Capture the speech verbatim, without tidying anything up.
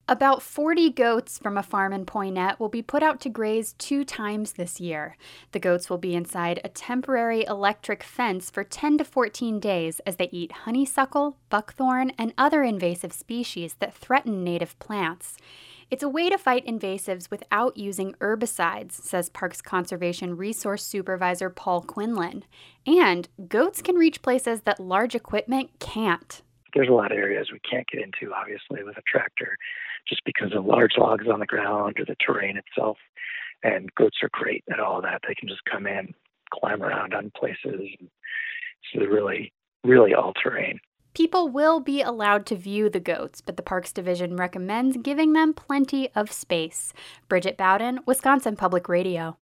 About forty goats from a farm in Poinet will be put out to graze two times this year. The goats will be inside a temporary electric fence for ten to fourteen days as they eat honeysuckle, buckthorn, and other invasive species that threaten native plants. It's a way to fight invasives without using herbicides, says Parks Conservation Resource Supervisor Paul Quinlan. And goats can reach places that large equipment can't. There's a lot of areas we can't get into, obviously, with a tractor, just because of large logs on the ground or the terrain itself. And goats are great at all that. They can just come in, climb around on places. So they're really, really all-terrain. People will be allowed to view the goats, but the Parks Division recommends giving them plenty of space. Bridget Bowden, Wisconsin Public Radio.